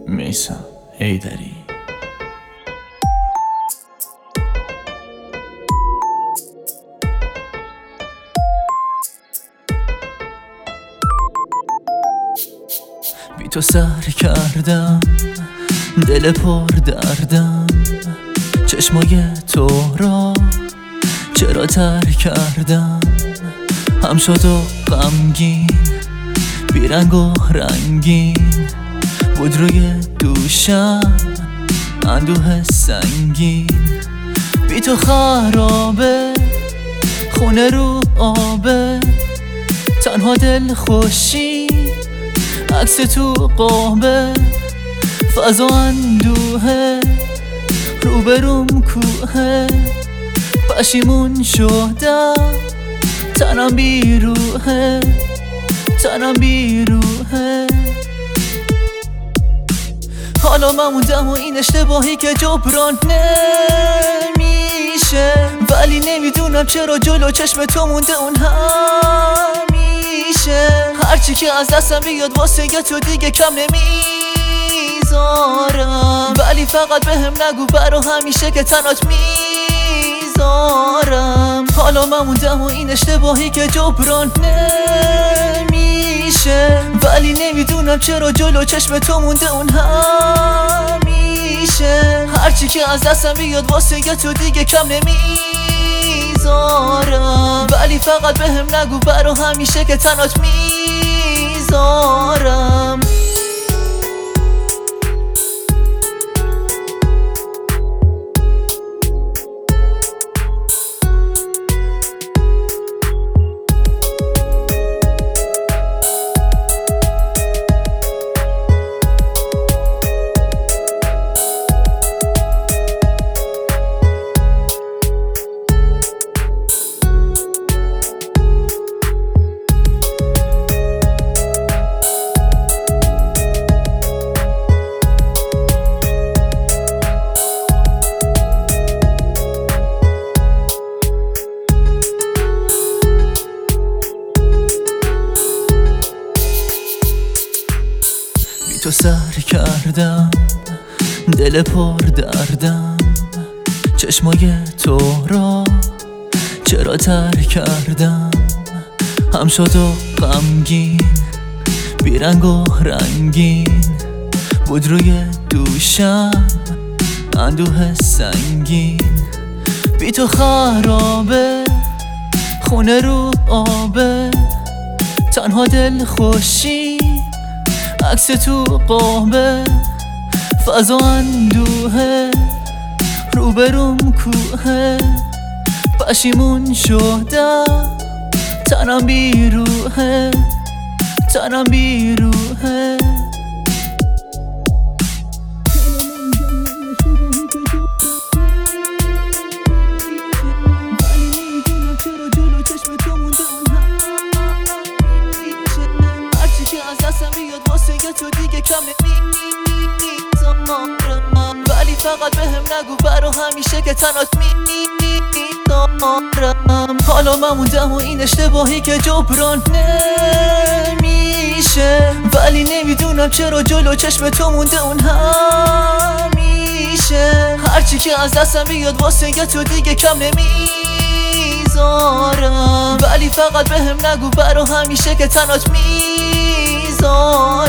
میثم حیدری. بی تو سر کردم، دل پر دردم، چشمای تو را چرا تر کردم؟ هم شد و غمگین، بیرنگ و رنگین بود روی دوشم اندوه سنگین. بی تو خرابه، خونه رو آبه، تنها دل خوشی عکس تو قابه، فضا اندوهه روبروم کوهه، پشیمون شدم تنم بیروحه، تنم بیروحه. حالا من موندم و این اشتباهی که جبران نمیشه، ولی نمیدونم چرا جلو چشم تو مونده اون همیشه. هرچی که از دستم بیاد واسه تو دیگه کم نمیذارم، ولی فقط بهم نگو برا همیشه که تنات میذارم. حالا من موندم و این اشتباهی که جبران نمیشه، ولی نمیدونم چرا جلو چشم تو مونده اون همیشه. هرچی که از دستم بیاد واسه تو دیگه کم نمیذارم، ولی فقط بهم نگو برا همیشه که تنات میذارم. تو سر کردم، دل پر دردم، چشمای تو را چرا تر کردم؟ هم شد و غمگین، بیرنگ و رنگین بود روی دوشم اندوه سنگین. بی تو خرابه، خونه رو آبه، تنها دل خوشی عکس تو قابه، فضا اندوهه روبروم کوهه، پشیمون شدم تنم بیروحه، تنم بیروحه. تو دیگه کم نمیذارم، ولی فقط بهم نگو برا همیشه که تنات میذارم. حالا من موندم و این اشتباهی که جبران نمیشه، ولی نمیدونم چرا جلو چشم تو مونده اون همیشه. هرچی که از دستم بیاد واسه تو دیگه کم نمیذارم، ولی فقط بهم نگو برا همیشه که تنات میذارم.